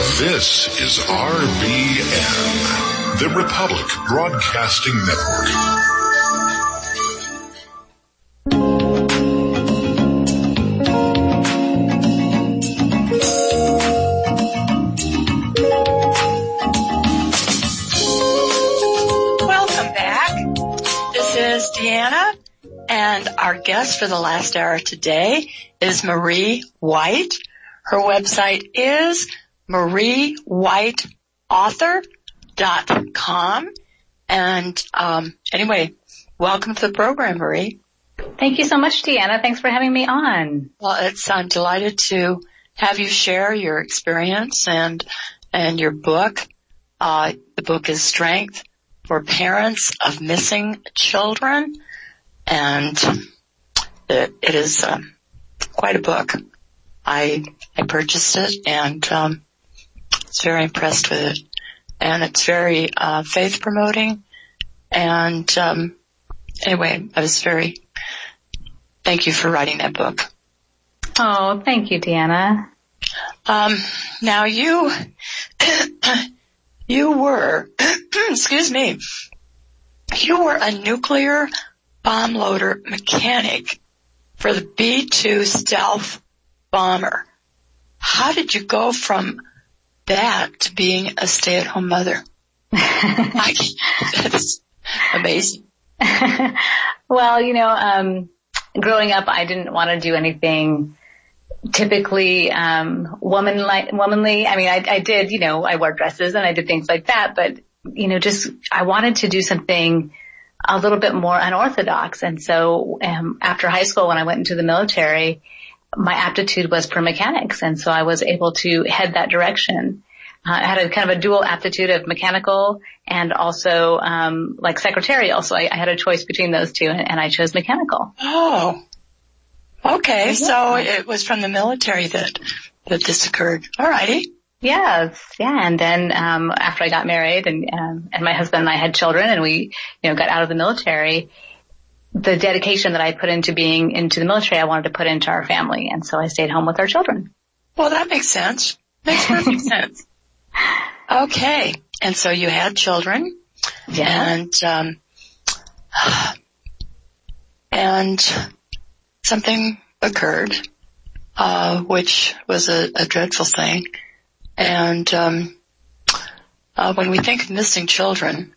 This is RBN, the Republic Broadcasting Network. Welcome back. This is Deanna, and our guest for the last hour today is Marie White. Her website is mariewhiteauthor.com. And anyway, welcome to the program, Marie. Thank you so much, Deanna. Thanks for having me on. Well, I'm delighted to have you share your experience and your book. The book is Strength for Parents of Missing Children, and it is quite a book. I purchased it, and was very impressed with it. And it's very faith promoting. And anyway, thank you for writing that book. Oh, thank you, Deanna. Now you were, excuse me, you were a nuclear bomb loader mechanic for the B-2 stealth bomber. How did you go from that to being a stay-at-home mother? That's amazing. Well, growing up, I didn't want to do anything typically womanly. I mean, I did, I wore dresses and I did things like that, but, I wanted to do something a little bit more unorthodox. And so after high school, when I went into the military, my aptitude was for mechanics, and so I was able to head that direction. I had a kind of a dual aptitude of mechanical and also like secretarial, so I had a choice between those two, and I chose mechanical. Oh, okay. Yeah. So it was from the military that this occurred. All righty. Yes, yeah. And then after I got married and my husband and I had children, and we got out of the military, the dedication that I put into being into the military, I wanted to put into our family. And so I stayed home with our children. Well, that makes sense. Makes perfect sense. Okay. And so you had children. Yeah. And something occurred, which was a dreadful thing. And, when we think of missing children,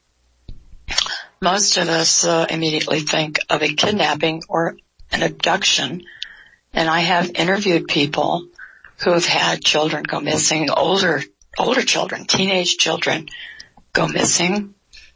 most of us immediately think of a kidnapping or an abduction. And I have interviewed people who have had children go missing, older children, teenage children go missing.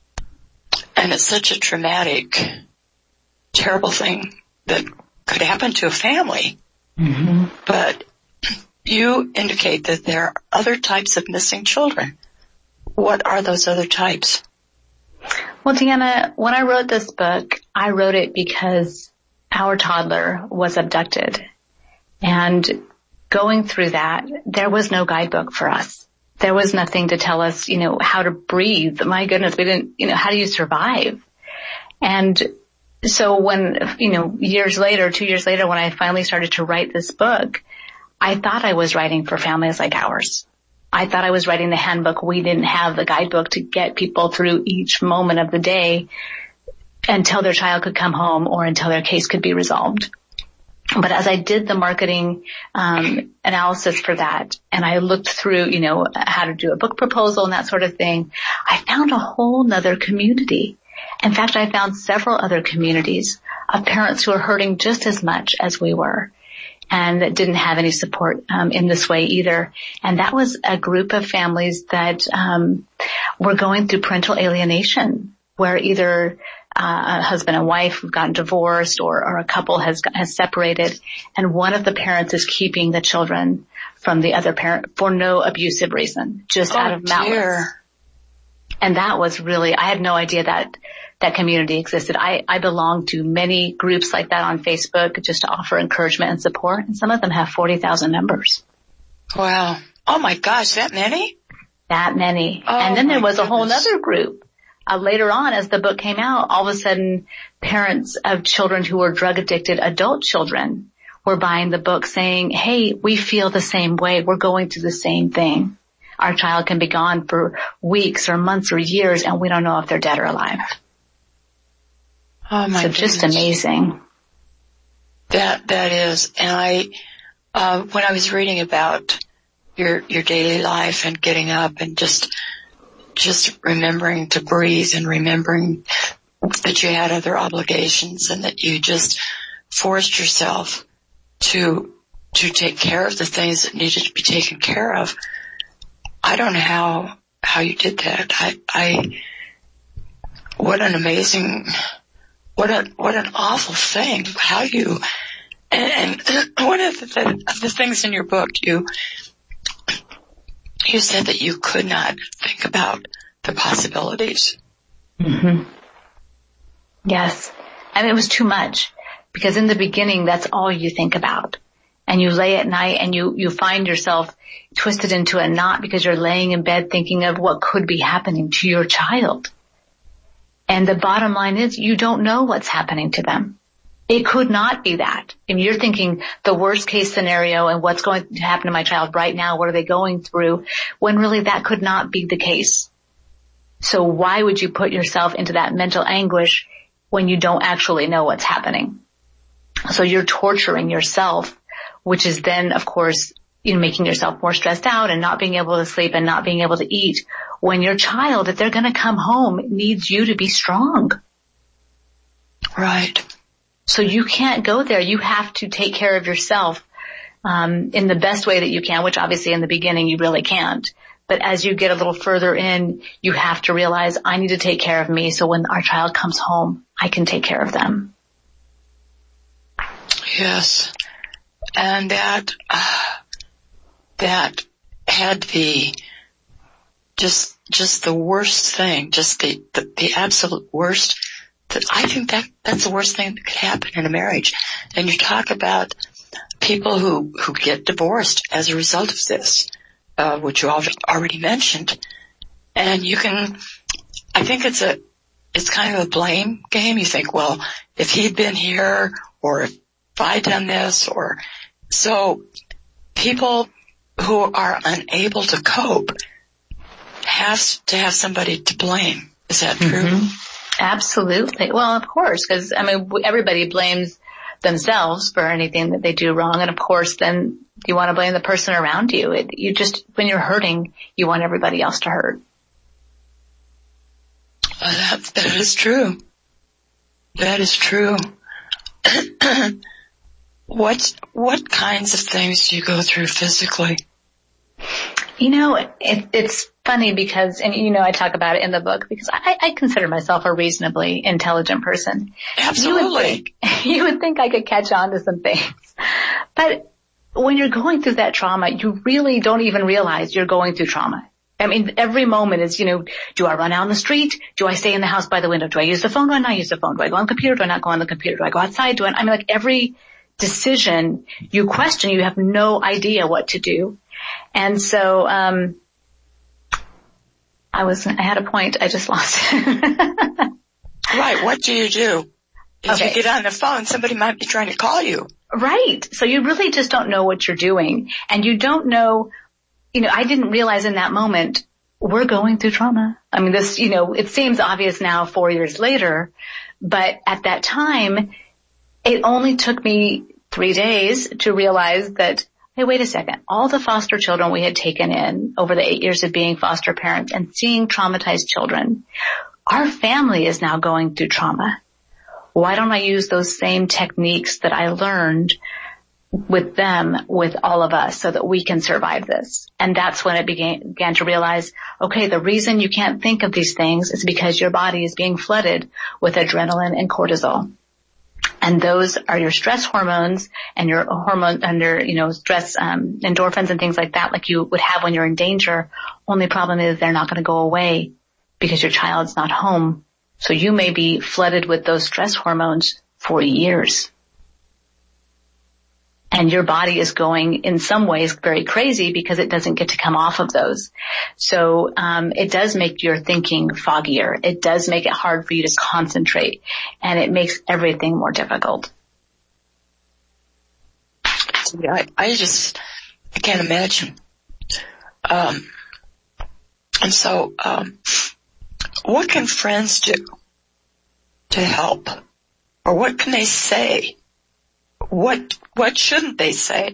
And it's such a traumatic, terrible thing that could happen to a family. Mm-hmm. But you indicate that there are other types of missing children. What are those other types? Well, Deanna, when I wrote this book, I wrote it because our toddler was abducted. And going through that, there was no guidebook for us. There was nothing to tell us, how to breathe. My goodness, we didn't, how do you survive? And so when, 2 years later, when I finally started to write this book, I thought I was writing for families like ours. I thought I was writing the handbook. We didn't have the guidebook to get people through each moment of the day until their child could come home or until their case could be resolved. But as I did the marketing analysis for that, and I looked through, how to do a book proposal and that sort of thing, I found a whole nother community. In fact, I found several other communities of parents who are hurting just as much as we were, and that didn't have any support in this way either. And that was a group of families that were going through parental alienation, where either a husband and wife have gotten divorced or a couple has separated, and one of the parents is keeping the children from the other parent for no abusive reason, just out of malice. Dear. And that was really, I had no idea that community existed. I belong to many groups like that on Facebook just to offer encouragement and support, and some of them have 40,000 members. Wow. Oh my gosh, that many? That many. Oh, and then there was a whole other group. Later on, as the book came out, all of a sudden, parents of children who were drug addicted, adult children, were buying the book saying, hey, we feel the same way. We're going through the same thing. our child can be gone for weeks or months or years, and we don't know if they're dead or alive. Oh my goodness. Just amazing. That is. And when I was reading about your daily life and getting up and just remembering to breathe and remembering that you had other obligations and that you just forced yourself to take care of the things that needed to be taken care of. I don't know how you did that. What an amazing, what an awful thing. How you, and one of the things in your book, you said that you could not think about the possibilities. Mm-hmm. Yes. And it was too much, because in the beginning, that's all you think about. And you lay at night and you find yourself twisted into a knot because you're laying in bed thinking of what could be happening to your child. And the bottom line is you don't know what's happening to them. It could not be that. And you're thinking the worst case scenario and what's going to happen to my child right now, what are they going through, when really that could not be the case. So why would you put yourself into that mental anguish when you don't actually know what's happening? So you're torturing yourself, which is then, of course, making yourself more stressed out and not being able to sleep and not being able to eat, when your child, if they're going to come home, needs you to be strong. Right. So you can't go there. You have to take care of yourself in the best way that you can, which obviously in the beginning you really can't. But as you get a little further in, you have to realize, I need to take care of me so when our child comes home, I can take care of them. Yes. And that had the just the worst thing, just the absolute worst. I think that's the worst thing that could happen in a marriage. And you talk about people who get divorced as a result of this, which you already mentioned. And I think it's kind of a blame game. You think, well, if he'd been here, or if I'd done this, or so people who are unable to cope have to have somebody to blame. Is that true? Mm-hmm. Absolutely. Well, of course, because everybody blames themselves for anything that they do wrong, and of course, then you want to blame the person around you. When you're hurting, you want everybody else to hurt. That is true. That is true. What kinds of things do you go through physically? It's funny because, and I talk about it in the book because I consider myself a reasonably intelligent person. Absolutely. You would think I could catch on to some things. But when you're going through that trauma, you really don't even realize you're going through trauma. Every moment is, do I run out on the street? Do I stay in the house by the window? Do I use the phone? Do I not use the phone? Do I go on the computer? Do I not go on the computer? Do I go outside? Every decision you question, you have no idea what to do. And so, I had a point. I just lost it. Right. What do you do? If you get on the phone, somebody might be trying to call you. Right. So you really just don't know what you're doing. And you don't know, I didn't realize in that moment, we're going through trauma. It seems obvious now 4 years later, but at that time, it only took me 3 days to realize that, hey, wait a second. All the foster children we had taken in over the 8 years of being foster parents and seeing traumatized children, our family is now going through trauma. Why don't I use those same techniques that I learned with them, with all of us, so that we can survive this? And that's when I began to realize, okay, the reason you can't think of these things is because your body is being flooded with adrenaline and cortisol. And those are your stress hormones and your hormone under, stress, endorphins and things like that, like you would have when you're in danger. Only problem is they're not going to go away because your child's not home. So you may be flooded with those stress hormones for years. And your body is going in some ways very crazy because it doesn't get to come off of those. So it does make your thinking foggier. It does make it hard for you to concentrate, and it makes everything more difficult. I can't imagine And so, what can friends do to help? Or what can they say? What shouldn't they say?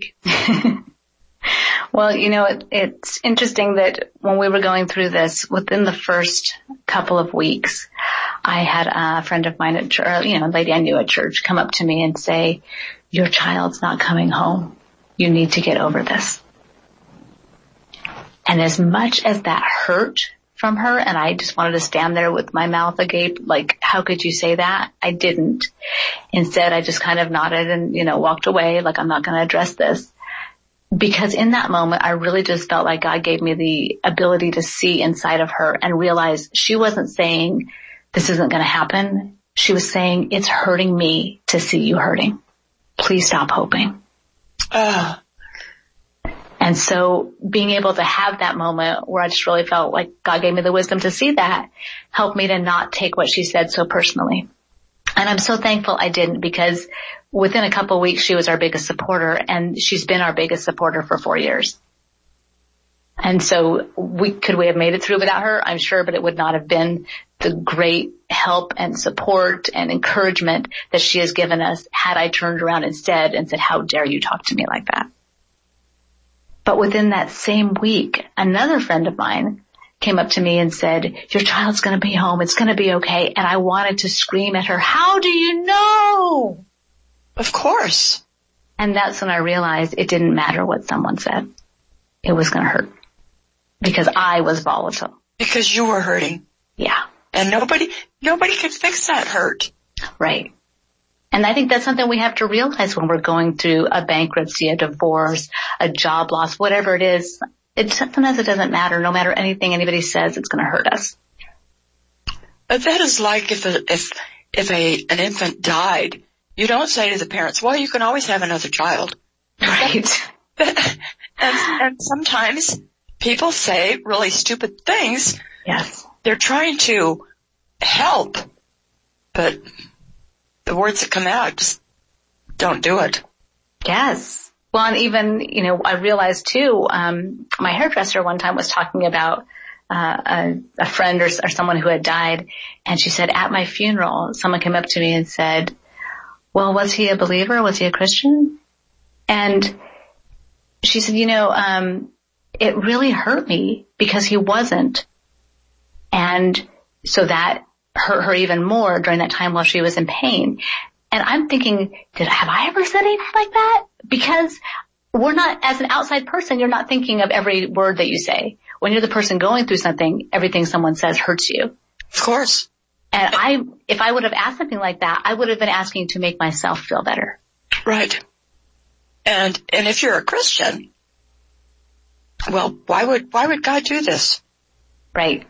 Well, it's interesting that when we were going through this, within the first couple of weeks, I had a friend of mine at church, a lady I knew at church, come up to me and say, "Your child's not coming home. You need to get over this." And as much as that hurt from her, and I just wanted to stand there with my mouth agape, like, how could you say that? I didn't. Instead, I just kind of nodded and, walked away, like, I'm not going to address this. Because in that moment, I really just felt like God gave me the ability to see inside of her and realize she wasn't saying, this isn't going to happen. She was saying, it's hurting me to see you hurting. Please stop hoping. And so being able to have that moment where I just really felt like God gave me the wisdom to see that helped me to not take what she said so personally. And I'm so thankful I didn't, because within a couple of weeks, she was our biggest supporter, and she's been our biggest supporter for 4 years. And so could we have made it through without her? I'm sure, but it would not have been the great help and support and encouragement that she has given us had I turned around instead and said, how dare you talk to me like that? But within that same week, another friend of mine came up to me and said, your child's going to be home. It's going to be okay. And I wanted to scream at her, how do you know? Of course. And that's when I realized it didn't matter what someone said. It was going to hurt because I was volatile. Because you were hurting. Yeah. And nobody can fix that hurt. Right. And I think that's something we have to realize when we're going through a bankruptcy, a divorce, a job loss, whatever it is. Sometimes it doesn't matter. No matter anything anybody says, it's going to hurt us. But that is like if an infant died, you don't say to the parents, well, you can always have another child. Right. And sometimes people say really stupid things. Yes. They're trying to help, but the words that come out just don't do it. Yes. Well, and even, I realized too, my hairdresser one time was talking about a friend or someone who had died, and she said, at my funeral, someone came up to me and said, well, was he a believer? Was he a Christian? And she said, it really hurt me because he wasn't. And so that hurt her even more during that time while she was in pain. And I'm thinking, have I ever said anything like that? Because we're not, as an outside person, you're not thinking of every word that you say. When you're the person going through something, everything someone says hurts you. Of course. And if I would have asked something like that, I would have been asking to make myself feel better. Right. And if you're a Christian, well, why would God do this? Right.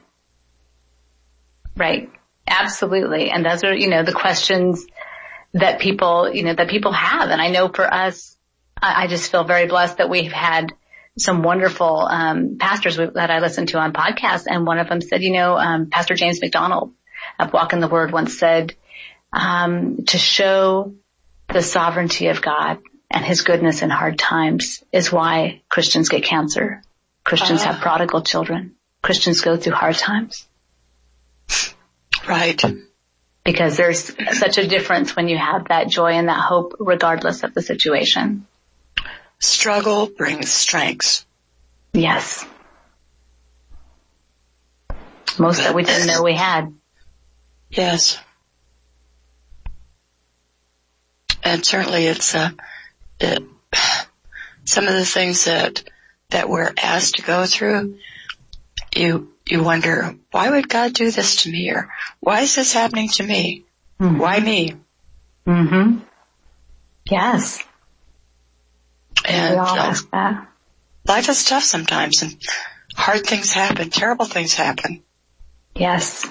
Right. Absolutely. And those are, the questions that people have. And I know for us, I just feel very blessed that we've had some wonderful, pastors that I listen to on podcasts. And one of them said, Pastor James McDonald of Walk in the Word once said, to show the sovereignty of God and his goodness in hard times is why Christians get cancer. Christians have prodigal children. Christians go through hard times. Right. Because there's such a difference when you have that joy and that hope regardless of the situation. Struggle brings strength. Yes. Most that we didn't know we had. Yes. And certainly it's some of the things that we're asked to go through, you wonder, why would God do this to me? Or why is this happening to me? Mm-hmm. Why me? Mm-hmm. Yes. And we all ask that. Life is tough sometimes, and hard things happen, terrible things happen. Yes.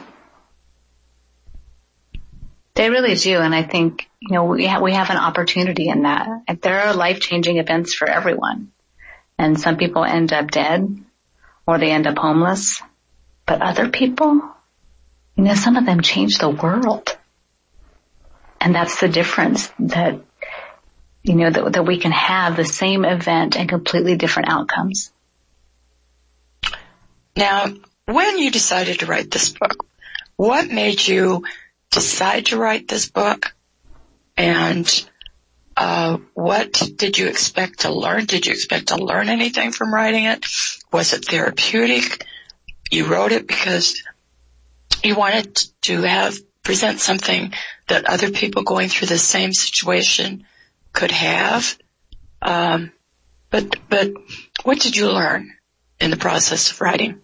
They really do, and I think, we have an opportunity in that. There are life-changing events for everyone, and some people end up dead, or they end up homeless. But other people, some of them change the world. And that's the difference that, that we can have the same event and completely different outcomes. Now, when you decided to write this book, what made you decide to write this book? And what did you expect to learn? Did you expect to learn anything from writing it? Was it therapeutic? You wrote it because you wanted to present something that other people going through the same situation could have. But what did you learn in the process of writing?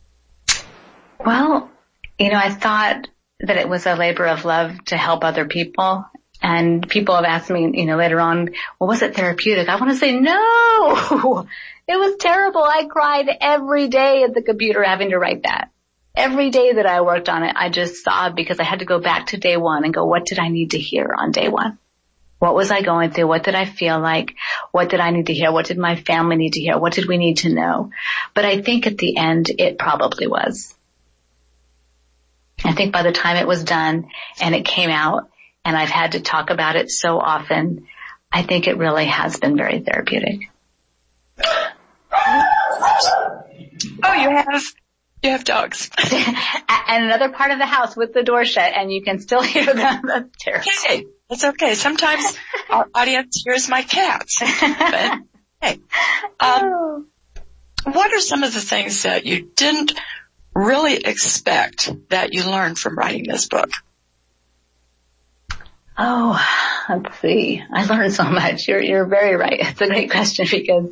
Well, I thought that it was a labor of love to help other people. And people have asked me, later on, well, was it therapeutic? I want to say, no, it was terrible. I cried every day at the computer having to write that. Every day that I worked on it, I just sobbed because I had to go back to day one and go, what did I need to hear on day one? What was I going through? What did I feel like? What did I need to hear? What did my family need to hear? What did we need to know? But I think at the end, it probably was. I think by the time it was done and it came out, and I've had to talk about it so often, I think it really has been very therapeutic. Oh, you have dogs. And another part of the house with the door shut, and you can still hear them. That's terrible. Hey, that's okay. Sometimes our audience hears my cats. But, hey, what are some of the things that you didn't really expect that you learned from writing this book? Oh, let's see. I learned so much. You're very right. It's a great question because,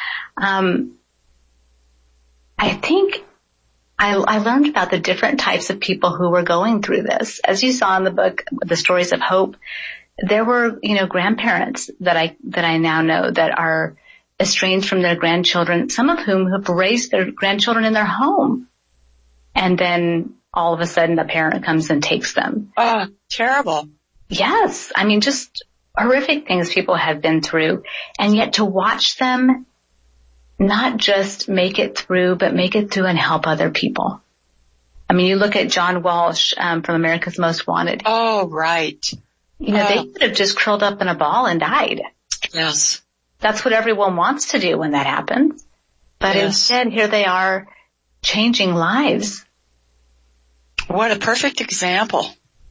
I think I learned about the different types of people who were going through this. As you saw in the book, The Stories of Hope, there were, grandparents that I now know that are estranged from their grandchildren, some of whom have raised their grandchildren in their home. And then all of a sudden a parent comes and takes them. Oh, terrible. Yes. I mean, just horrific things people have been through. And yet to watch them not just make it through, but make it through and help other people. I mean, you look at John Walsh from America's Most Wanted. Oh, right. They could have just curled up in a ball and died. Yes. That's what everyone wants to do when that happens. But instead, here they are changing lives. What a perfect example.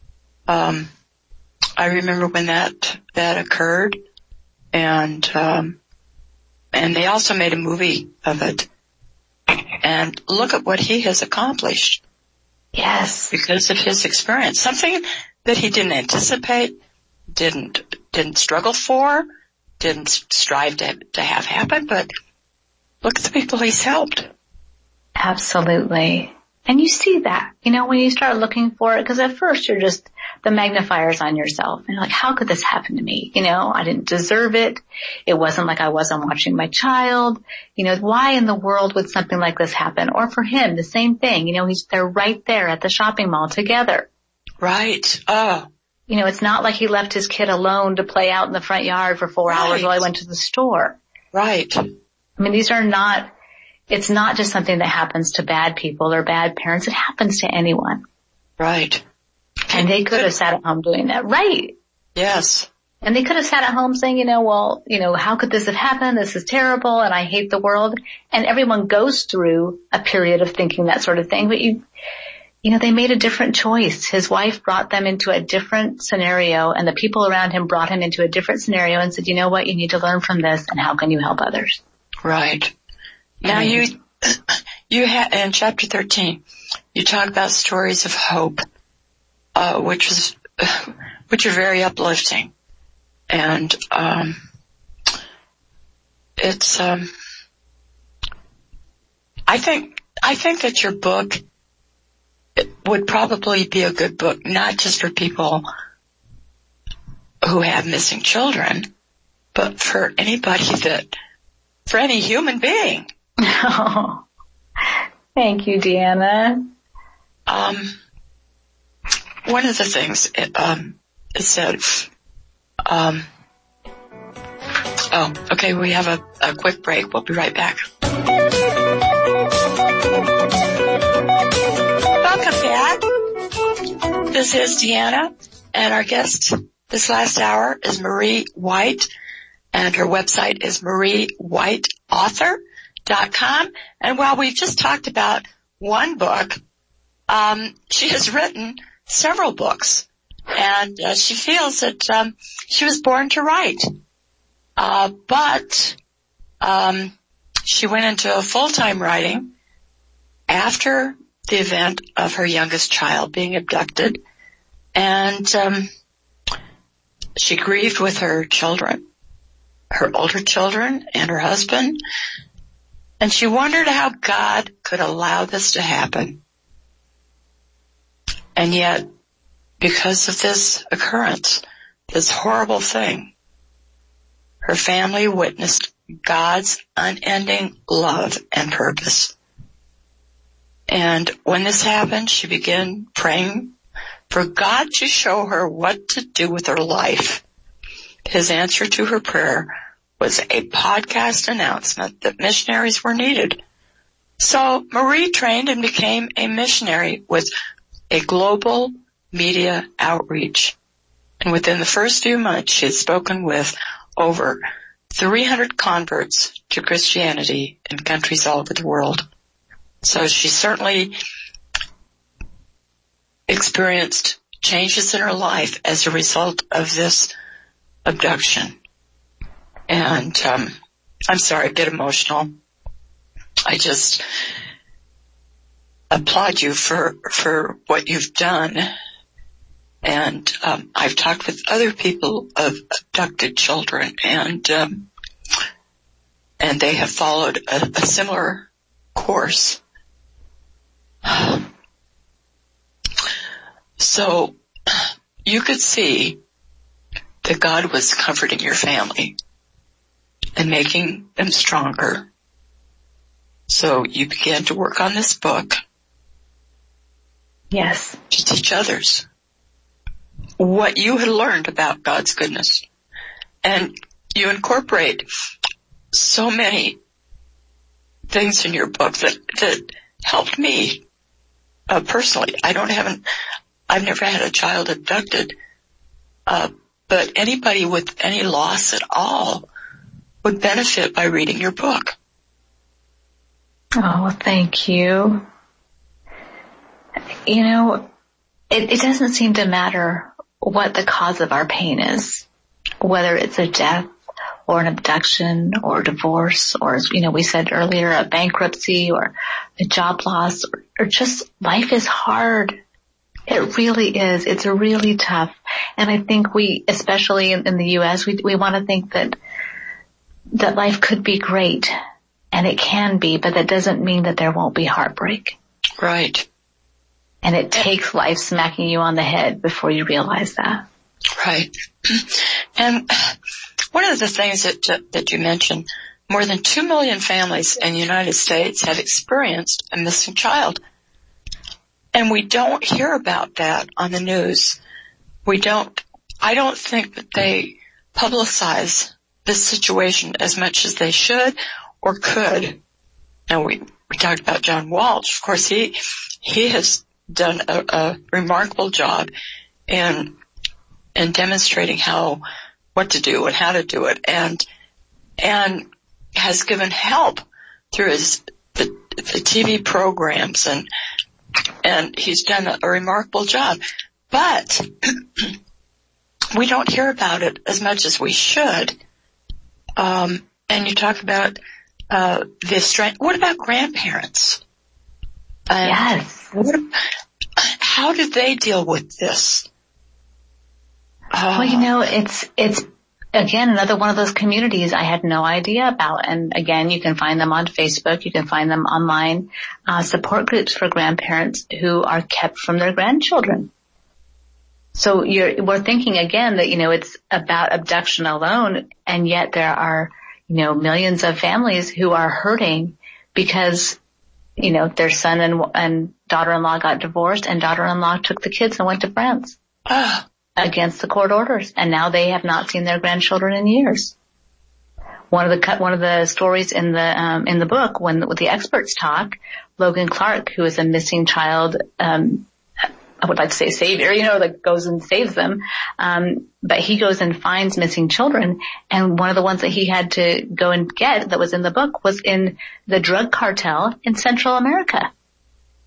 I remember when that occurred, and they also made a movie of it. And look at what he has accomplished. Yes. Because of his experience. Something that he didn't anticipate, didn't struggle for, didn't strive to have happen, but look at the people he's helped. Absolutely. And you see that, when you start looking for it, because at first you're just the magnifiers on yourself. And you're like, how could this happen to me? I didn't deserve it. It wasn't like I wasn't watching my child. Why in the world would something like this happen? Or for him, the same thing. They're right there at the shopping mall together. Right. Oh. It's not like he left his kid alone to play out in the front yard for 4 hours while he went to the store. Right. I mean, it's not just something that happens to bad people or bad parents. It happens to anyone. Right. And they could have sat at home doing that. Right. Yes. And they could have sat at home saying, how could this have happened? This is terrible and I hate the world. And everyone goes through a period of thinking that sort of thing. But they made a different choice. His wife brought them into a different scenario and the people around him brought him into a different scenario and said, you know what? You need to learn from this and how can you help others? Right. Now you in chapter 13, you talk about stories of hope, which are very uplifting. And, it's, I think that your book would probably be a good book, not just for people who have missing children, but for for any human being. Oh, thank you, Deanna. One of the things it said, okay, we have a quick break. We'll be right back. Welcome back. This is Deanna, and our guest this last hour is Marie White, and her website is mariewhiteauthor.com. And while we've just talked about one book. She has written several books, and she feels that she was born to write. But she went into full-time writing after the event of her youngest child being abducted, and she grieved with her children, her older children and her husband, and she wondered how God could allow this to happen. And yet, because of this occurrence, this horrible thing, her family witnessed God's unending love and purpose. And when this happened, she began praying for God to show her what to do with her life. His answer to her prayer was a podcast announcement that missionaries were needed. So Marie trained and became a missionary with a global media outreach. And within the first few months, she had spoken with over 300 converts to Christianity in countries all over the world. So she certainly experienced changes in her life as a result of this abduction. And I'm sorry, I get emotional. I just applaud you for what you've done. And I've talked with other people of abducted children, and they have followed a similar course. So you could see that God was comforting your family and making them stronger. So you began to work on this book. Yes. To teach others what you had learned about God's goodness. And you incorporate so many things in your book that helped me personally. I've never had a child abducted, but anybody with any loss at all would benefit by reading your book. Oh, thank you. You know, it doesn't seem to matter what the cause of our pain is, whether it's a death or an abduction or divorce or, as we said earlier, a bankruptcy or a job loss or just life is hard. It really is. It's really tough. And I think we, especially in the U.S., we want to think that life could be great, and it can be, but that doesn't mean that there won't be heartbreak. Right. And it takes life smacking you on the head before you realize that. Right. And one of the things that you mentioned, more than 2 million families in the United States have experienced a missing child. And we don't hear about that on the news. I don't think that they publicize this situation as much as they should or could. And we talked about John Walsh. Of course, he has done a remarkable job in demonstrating what to do and how to do it, and has given help through the TV programs, and he's done a remarkable job. But we don't hear about it as much as we should. And you talk about the strength. What about grandparents? Yes. How do they deal with this? Well, it's again another one of those communities I had no idea about. And again, you can find them on Facebook. You can find them online. Support groups for grandparents who are kept from their grandchildren. So we're thinking again that, it's about abduction alone, and yet there are, millions of families who are hurting because, their son and daughter-in-law got divorced, and daughter-in-law took the kids and went to France against the court orders, and now they have not seen their grandchildren in years. One of the stories in the book, when the experts talk, Logan Clark, who is a missing child, I would like to say savior, that goes and saves them. But he goes and finds missing children. And one of the ones that he had to go and get that was in the book was in the drug cartel in Central America.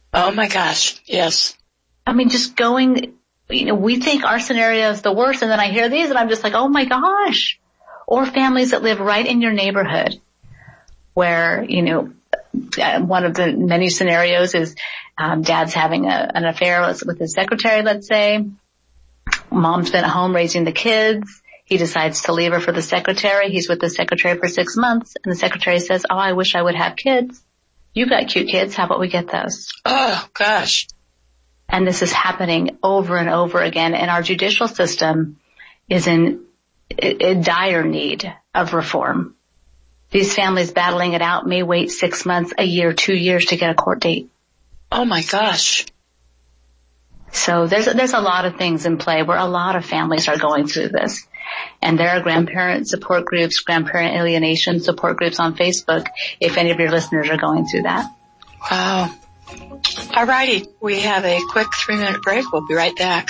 Oh my gosh. Yes. I mean, just going, we think our scenario is the worst, and then I hear these and I'm just like, oh my gosh. Or families that live right in your neighborhood where, one of the many scenarios is dad's having an affair with his secretary, let's say. Mom's been at home raising the kids. He decides to leave her for the secretary. He's with the secretary for 6 months, and the secretary says, oh, I wish I would have kids. You've got cute kids. How about we get those? Oh, gosh. And this is happening over and over again, and our judicial system is in dire need of reform. These families battling it out may wait 6 months, a year, 2 years to get a court date. Oh my gosh. So there's a lot of things in play where a lot of families are going through this. And there are grandparent support groups, grandparent alienation support groups on Facebook if any of your listeners are going through that. Wow. All righty. We have a quick 3-minute break. We'll be right back.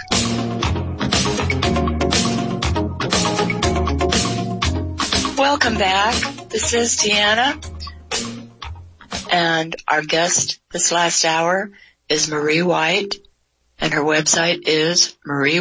Welcome back. This is Deanna. And our guest this last hour is Marie White. And her website is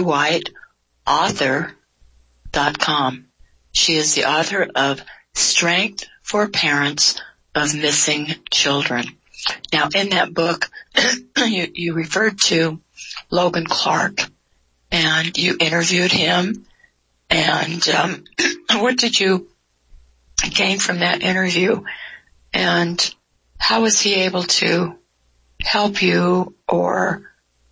mariewhiteauthor.com. She is the author of Strength for Parents of Missing Children. Now, in that book, you referred to Logan Clark, and you interviewed him. And what did you gain from that interview? And how was he able to help you, or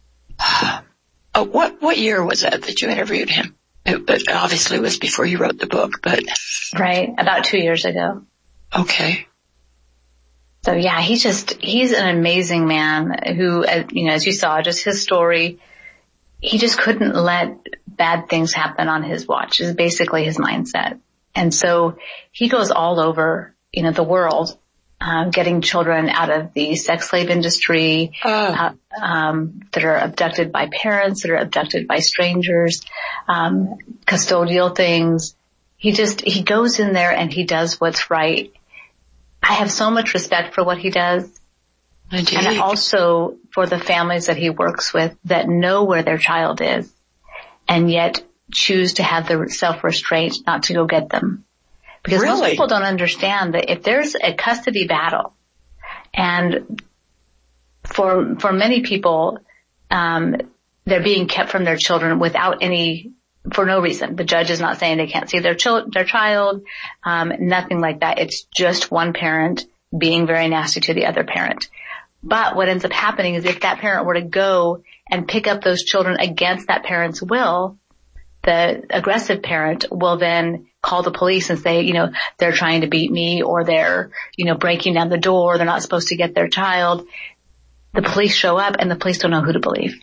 what year was that you interviewed him? It obviously was before you wrote the book, but. Right, about 2 years ago. Okay. So yeah, he's an amazing man who, as you saw, just his story, he just couldn't let bad things happen on his watch, is basically his mindset. And so he goes all over, the world, getting children out of the sex slave industry, that are abducted by parents, that are abducted by strangers, custodial things. He goes in there and he does what's right. I have so much respect for what he does. Indeed. And also for the families that he works with that know where their child is and yet choose to have the self-restraint not to go get them. Because really? Most people don't understand that if there's a custody battle, and for many people, they're being kept from their children for no reason. The judge is not saying they can't see their child, nothing like that. It's just one parent being very nasty to the other parent. But what ends up happening is if that parent were to go and pick up those children against that parent's will, the aggressive parent will then call the police and say, they're trying to beat me, or they're, breaking down the door. They're not supposed to get their child. The police show up and the police don't know who to believe.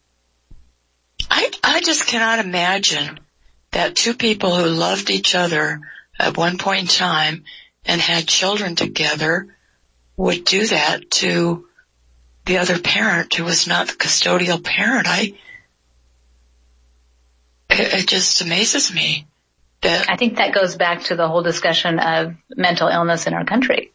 I just cannot imagine that two people who loved each other at one point in time and had children together would do that to the other parent who was not the custodial parent. It just amazes me. I think that goes back to the whole discussion of mental illness in our country.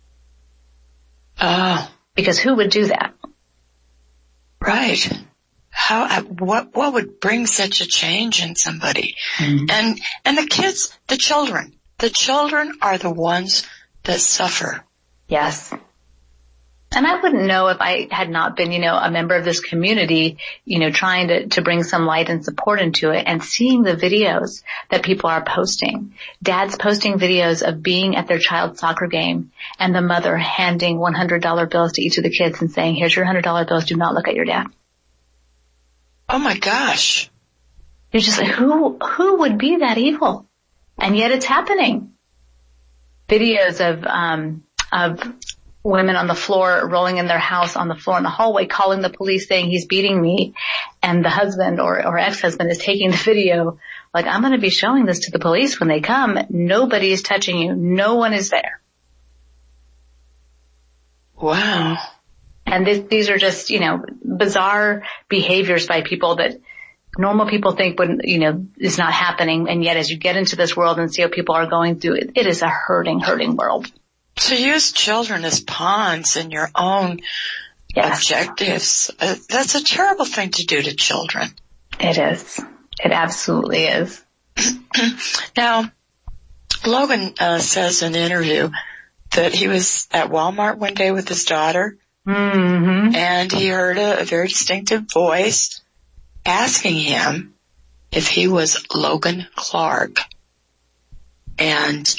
Oh. Because who would do that? Right. What would bring such a change in somebody? Mm-hmm. And the kids, the children are the ones that suffer. Yes. And I wouldn't know if I had not been, a member of this community, trying to bring some light and support into it, and seeing the videos that people are posting. Dads posting videos of being at their child's soccer game and the mother handing $100 bills to each of the kids and saying, here's your $100 bills, do not look at your dad. Oh my gosh. You're just like, who would be that evil? And yet it's happening. Videos of women on the floor, rolling in their house on the floor in the hallway, calling the police saying he's beating me. And the husband or ex-husband is taking the video like, I'm going to be showing this to the police when they come. Nobody is touching you. No one is there. Wow. And these are just, bizarre behaviors by people that normal people think is not happening. And yet as you get into this world and see how people are going through it, it is a hurting world. To use children as pawns in your own objectives. That's a terrible thing to do to children. It is. It absolutely is. Now, Logan says in an interview that he was at Walmart one day with his daughter, and he heard a very distinctive voice asking him if he was Logan Clark. And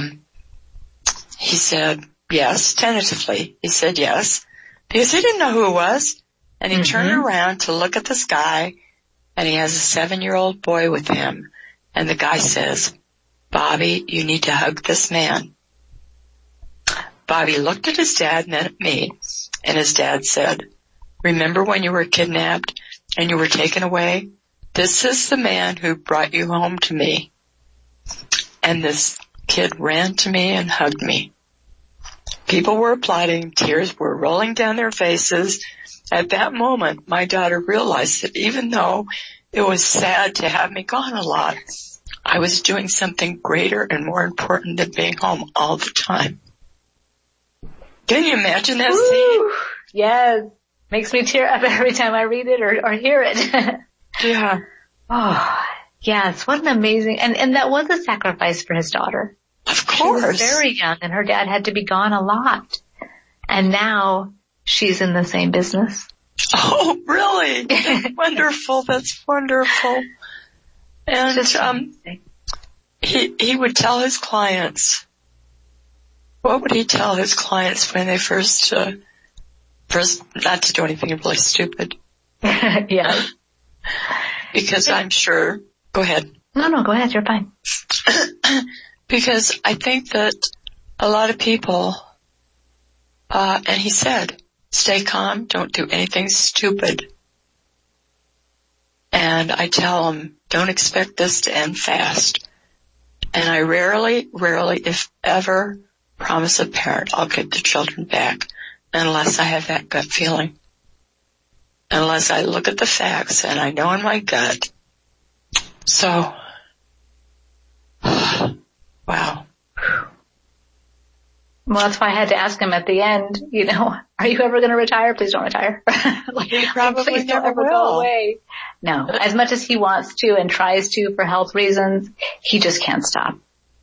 he said yes, tentatively. He said yes, because he didn't know who it was. And he turned around to look at this guy, and he has a 7-year-old boy with him. And the guy says, Bobby, you need to hug this man. Bobby looked at his dad and then at me, and his dad said, remember when you were kidnapped and you were taken away? This is the man who brought you home to me. And this kid ran to me and hugged me. People were applauding, tears were rolling down their faces. At that moment, my daughter realized that even though it was sad to have me gone a lot, I was doing something greater and more important than being home all the time. Can you imagine that scene? Yes. Makes me tear up every time I read it or hear it. Yeah. Oh, yes. What an amazing, and that was a sacrifice for his daughter. Of course. She was very young and her dad had to be gone a lot. And now she's in the same business. Oh, really? That's wonderful. That's wonderful. And he would tell his clients, what would he tell his clients when they first not to do anything really stupid? Yeah. Because I'm sure, go ahead. No, go ahead. You're fine. Because I think that a lot of people, and he said, stay calm, don't do anything stupid. And I tell them, don't expect this to end fast. And I rarely, if ever, promise a parent I'll get the children back unless I have that gut feeling. Unless I look at the facts and I know in my gut. So, wow. Well, that's why I had to ask him at the end, are you ever going to retire? Please don't retire. He probably please don't never ever will. go away. No, as much as he wants to and tries to for health reasons, he just can't stop.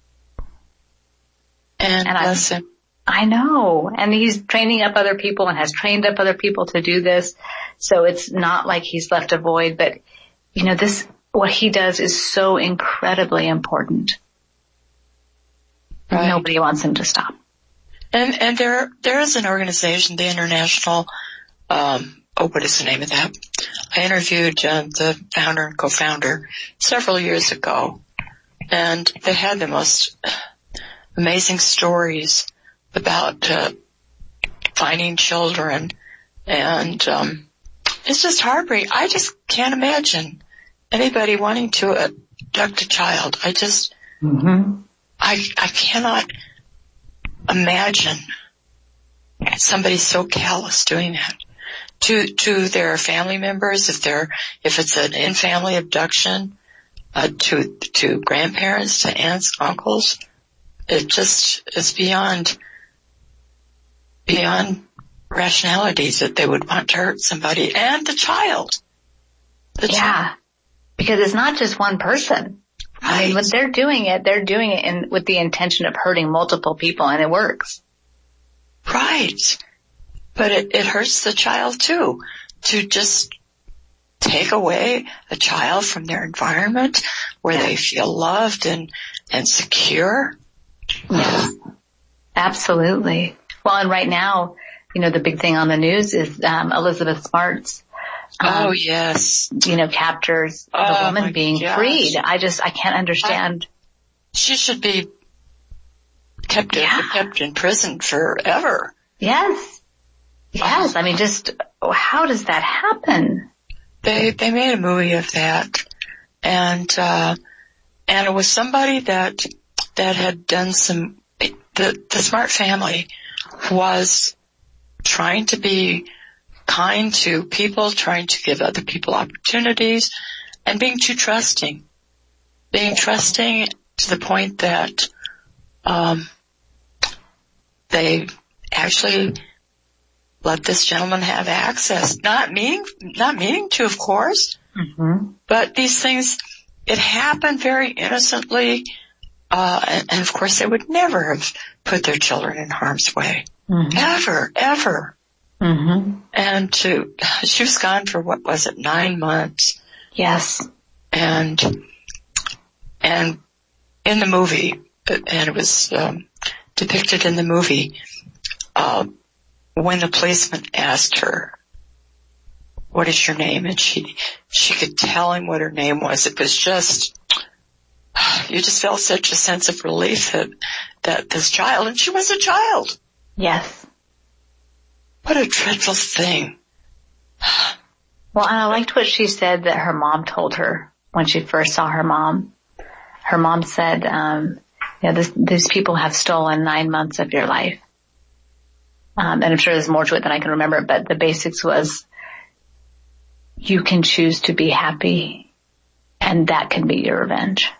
And bless him. I know. And he's training up other people and has trained up other people to do this. So it's not like he's left a void, but what he does is so incredibly important. Right. Nobody wants him to stop. And there is an organization, the International, what is the name of that? I interviewed the founder and co-founder several years ago, and they had the most amazing stories about finding children, and it's just heartbreaking. I just can't imagine anybody wanting to abduct a child. I just, I cannot imagine somebody so callous doing that to their family members. If it's an in-family abduction, to grandparents, to aunts, uncles, it just is beyond rationalities that they would want to hurt somebody and the child. Yeah, because it's not just one person. Right. I mean, when they're doing it with the intention of hurting multiple people, and it works. Right. But it hurts the child too, to just take away a child from their environment where they feel loved and secure. Yes, absolutely. Well, and right now, the big thing on the news is Elizabeth Smart's oh, yes. Captures the woman being freed. I can't understand. She should be kept in prison forever. Yes. Yes. I mean, just how does that happen? They made a movie of that, and it was somebody that had done the Smart family was trying to be kind to people, trying to give other people opportunities, and being too trusting. Being trusting to the point that they actually let this gentleman have access. Not meaning to, of course, but these things, it happened very innocently, and of course they would never have put their children in harm's way. Ever. And she was gone for, 9 months? Yes. And in the movie, and it was depicted in the movie, when the policeman asked her, "What is your name?" and she could tell him what her name was. It was just, you just felt such a sense of relief that this child, and she was a child. Yes. What a dreadful thing. Well, and I liked what she said that her mom told her when she first saw her mom. Her mom said, these people have stolen 9 months of your life. And I'm sure there's more to it than I can remember, but the basics was, you can choose to be happy, and that can be your revenge.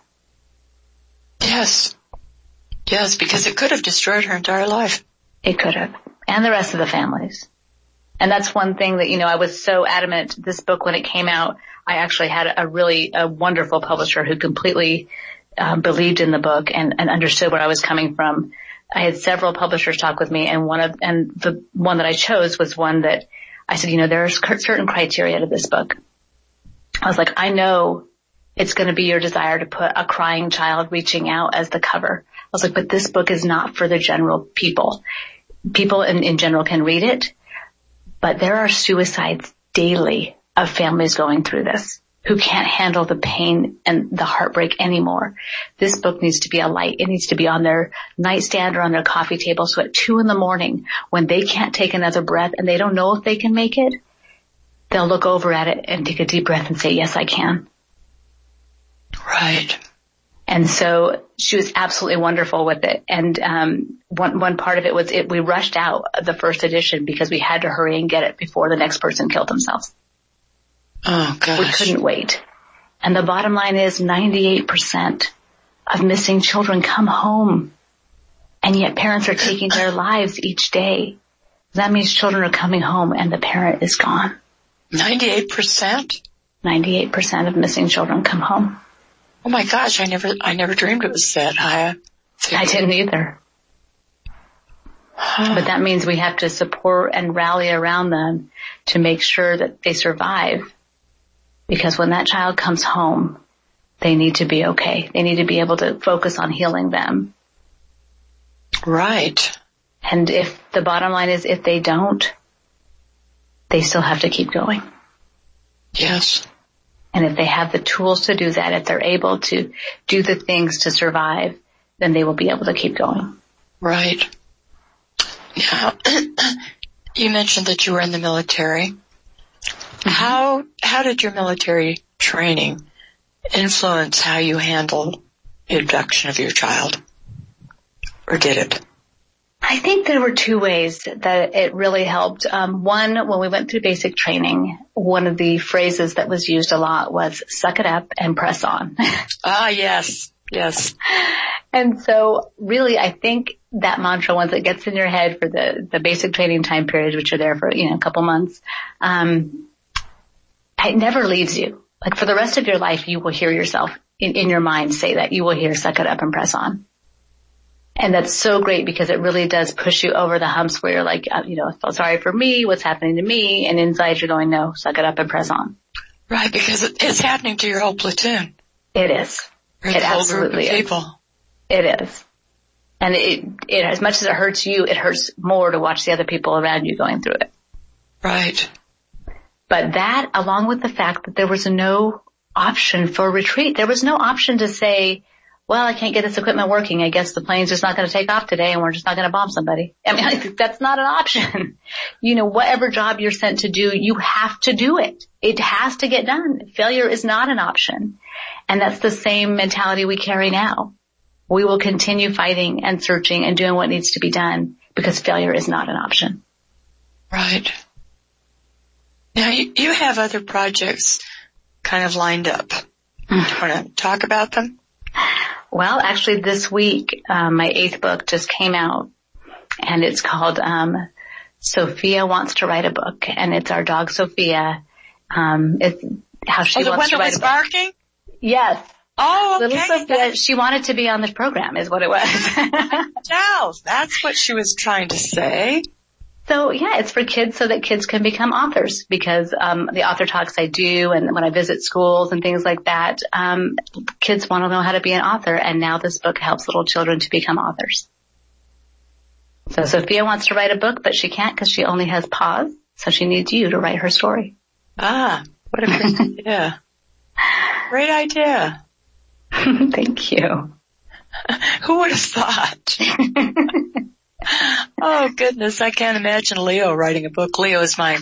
Yes, because it could have destroyed her entire life. It could have. And the rest of the families. And that's one thing that, I was so adamant. This book, when it came out, I actually had a wonderful publisher who completely believed in the book and understood where I was coming from. I had several publishers talk with me, and the one that I chose was one that I said, there are certain criteria to this book. I was like, I know it's going to be your desire to put a crying child reaching out as the cover. I was like, but this book is not for the general people. People in general can read it, but there are suicides daily of families going through this who can't handle the pain and the heartbreak anymore. This book needs to be a light. It needs to be on their nightstand or on their coffee table. So at 2 a.m, when they can't take another breath and they don't know if they can make it, they'll look over at it and take a deep breath and say, yes, I can. Right. And so she was absolutely wonderful with it. And one part of it was we rushed out the first edition because we had to hurry and get it before the next person killed themselves. Oh, gosh. We couldn't wait. And the bottom line is 98% of missing children come home. And yet parents are taking their lives each day. That means children are coming home and the parent is gone. 98%? 98% of missing children come home. Oh my gosh, I never dreamed it was that high. I didn't either. But that means we have to support and rally around them to make sure that they survive. Because when that child comes home, they need to be okay. They need to be able to focus on healing them. Right. And if the bottom line is if they don't, they still have to keep going. Yes. And if they have the tools to do that, if they're able to do the things to survive, then they will be able to keep going. Right. Now, you mentioned that you were in the military. How did your military training influence how you handle the abduction of your child? Or did it? I think there were 2 ways that it really helped. One, when we went through basic training, one of the phrases that was used a lot was suck it up and press on. Yes. And so really, I think that mantra, once it gets in your head for the basic training time period, which are there for, a couple months, it never leaves you. Like for the rest of your life, you will hear yourself in your mind say that. You will hear suck it up and press on. And that's so great because it really does push you over the humps where you're like, I feel sorry for me, what's happening to me? And inside you're going, no, suck it up and press on. Right, because it's happening to your whole platoon. It is. Or it absolutely is. People. It is. And it, as much as it hurts you, it hurts more to watch the other people around you going through it. Right. But that, along with the fact that there was no option for retreat, there was no option to say, well, I can't get this equipment working. I guess the plane's just not going to take off today and we're just not going to bomb somebody. I mean, that's not an option. Whatever job you're sent to do, you have to do it. It has to get done. Failure is not an option. And that's the same mentality we carry now. We will continue fighting and searching and doing what needs to be done because failure is not an option. Right. Now, you have other projects kind of lined up. Do you want to talk about them? Well, actually this week, my 8th book just came out and it's called, Sophia wants to write a book, and it's our dog Sophia. It's how she wants to write a book. Barking? Yes. Oh, okay. Little Sophia, she wanted to be on this program is what it was. Now, that's what she was trying to say. So yeah, it's for kids so that kids can become authors, because the author talks I do and when I visit schools and things like that, kids want to know how to be an author, and now this book helps little children to become authors. So Sophia wants to write a book, but she can't because she only has paws, so she needs you to write her story. Ah, what a great idea. Great idea. Thank you. Who would have thought? Oh goodness, I can't imagine Leo writing a book. Leo is my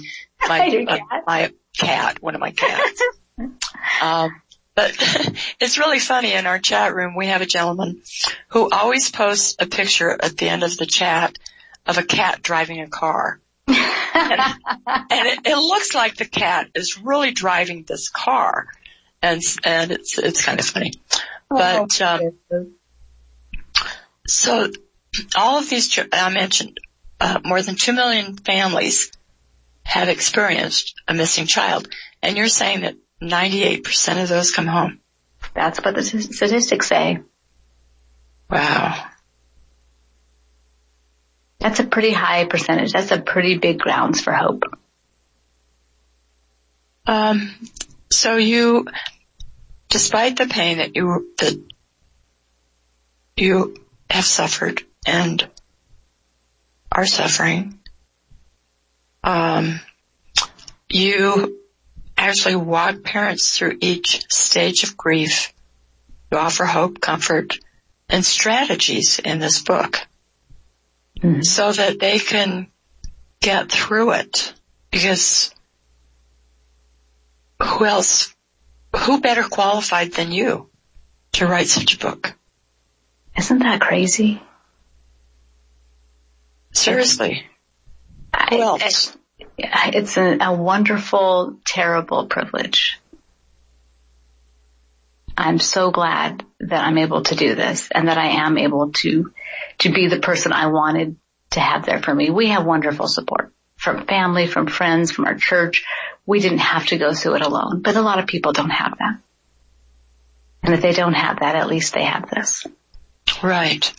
cat, one of my cats. But it's really funny. In our chat room, we have a gentleman who always posts a picture at the end of the chat of a cat driving a car. And it looks like the cat is really driving this car. And it's kind of funny. But, so all of these, I mentioned, more than 2 million families have experienced a missing child. And you're saying that 98% of those come home. That's what the statistics say. Wow. That's a pretty high percentage. That's a pretty big grounds for hope. So you, despite the pain that you have suffered and are suffering, you actually walk parents through each stage of grief. You offer hope, comfort, and strategies in this book, so that they can get through it. Because who better qualified than you to write such a book? Isn't that crazy? Seriously. Who else? It's a wonderful, terrible privilege. I'm so glad that I'm able to do this and that I am able to be the person I wanted to have there for me. We have wonderful support from family, from friends, from our church. We didn't have to go through it alone, but a lot of people don't have that. And if they don't have that, at least they have this. Right.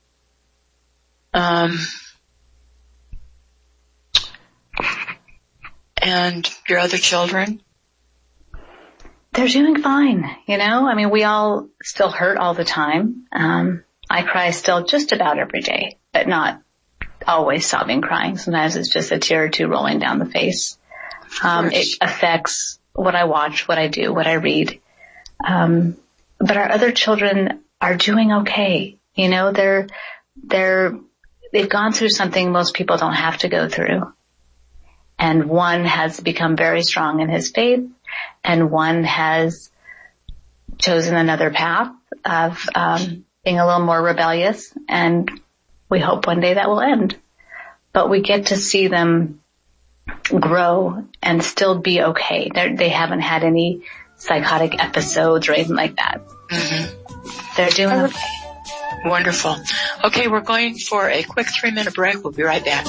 And your other children? They're doing fine, you know? I mean, we all still hurt all the time. I cry still just about every day, but not always sobbing crying. Sometimes it's just a tear or two rolling down the face. It affects what I watch, what I do, what I read. But our other children are doing okay. You know, they've gone through something most people don't have to go through. And one has become very strong in his faith, and one has chosen another path of being a little more rebellious, and we hope one day that will end. But we get to see them grow and still be okay. They haven't had any psychotic episodes or anything like that. Mm-hmm. They're doing okay. Wonderful. Okay, we're going for a quick 3-minute break. We'll be right back.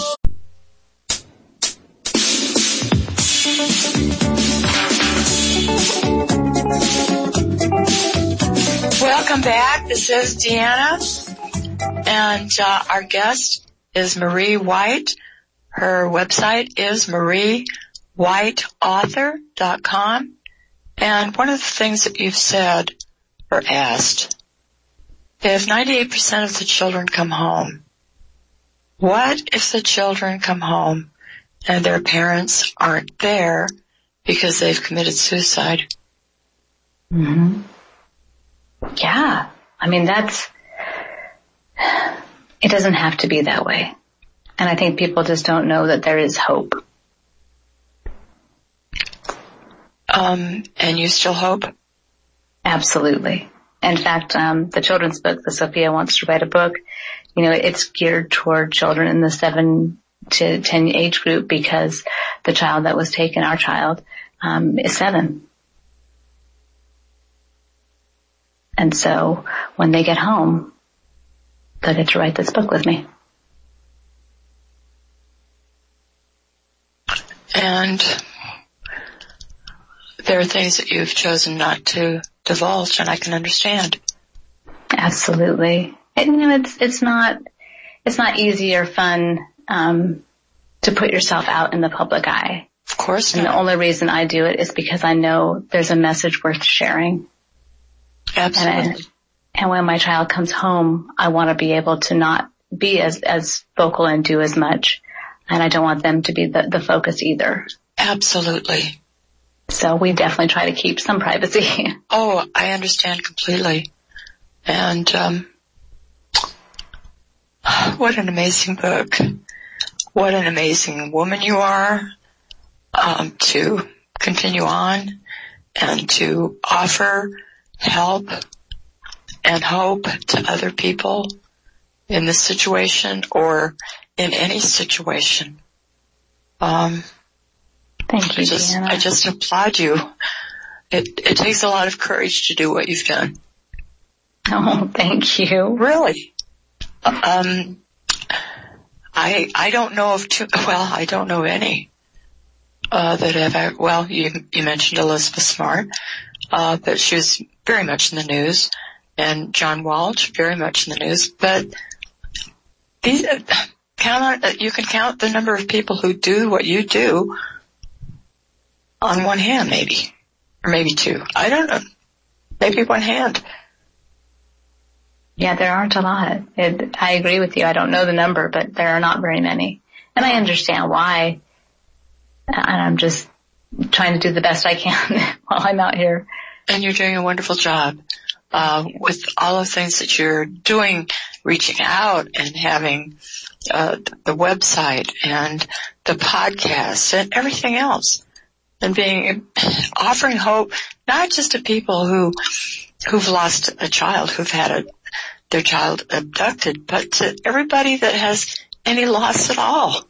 Welcome back. This is Deanna, and our guest is Marie White. Her website is mariewhiteauthor.com. And one of the things that you've said or asked, if 98% of the children come home, what if the children come home and their parents aren't there because they've committed suicide? Mm-hmm. Yeah. I mean, it doesn't have to be that way. And I think people just don't know that there is hope. And you still hope? Absolutely. In fact, the children's book, the Sophia Wants to Write a Book, you know, it's geared toward children in the 7 to 10 age group because the child that was taken, our child, is 7. And so when they get home, they'll get to write this book with me. And there are things that you've chosen not to divulge, and I can understand. Absolutely. And, it's not easy or fun, to put yourself out in the public eye. Of course not. And the only reason I do it is because I know there's a message worth sharing. Absolutely. And when my child comes home, I want to be able to not be as vocal and do as much. And I don't want them to be the focus either. Absolutely. So we definitely try to keep some privacy. Oh, I understand completely. And what an amazing book. What an amazing woman you are, to continue on and to offer help and hope to other people in this situation or in any situation. Thank you, Deanna. I just applaud you. It takes a lot of courage to do what you've done. Oh, thank you. Really. I don't know of I don't know any, that have, you mentioned Elizabeth Smart, but she was very much in the news, and John Walsh, very much in the news, but these, you can count the number of people who do what you do on one hand, maybe, or maybe two. I don't know. Maybe one hand. Yeah, there aren't a lot. I agree with you. I don't know the number, but there are not very many. And I understand why. And I'm just trying to do the best I can while I'm out here. And you're doing a wonderful job, with all the things that you're doing, reaching out and having, the website and the podcast and everything else. And offering hope, not just to people who've lost a child, who've had their child abducted, but to everybody that has any loss at all.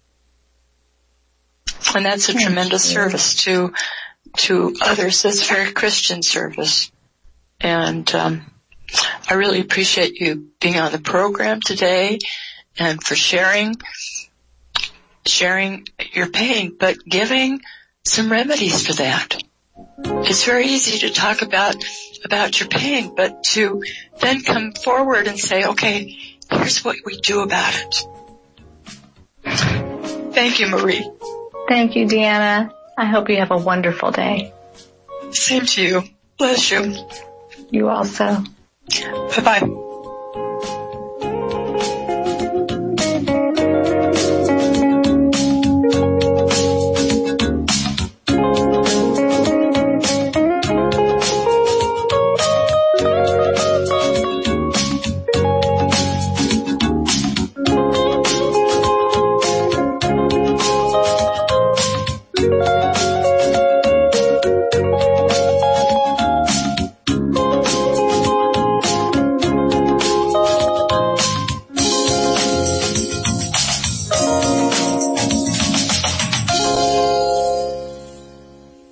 And that's a tremendous service to others. That's very Christian service. And I really appreciate you being on the program today and for sharing your pain, but giving some remedies for that. It's very easy to talk about your pain, but to then come forward and say, okay, here's what we do about it. Thank you, Marie. Thank you, Deanna. I hope you have a wonderful day. Same to you. Bless you. You also. Bye-bye. Thank you.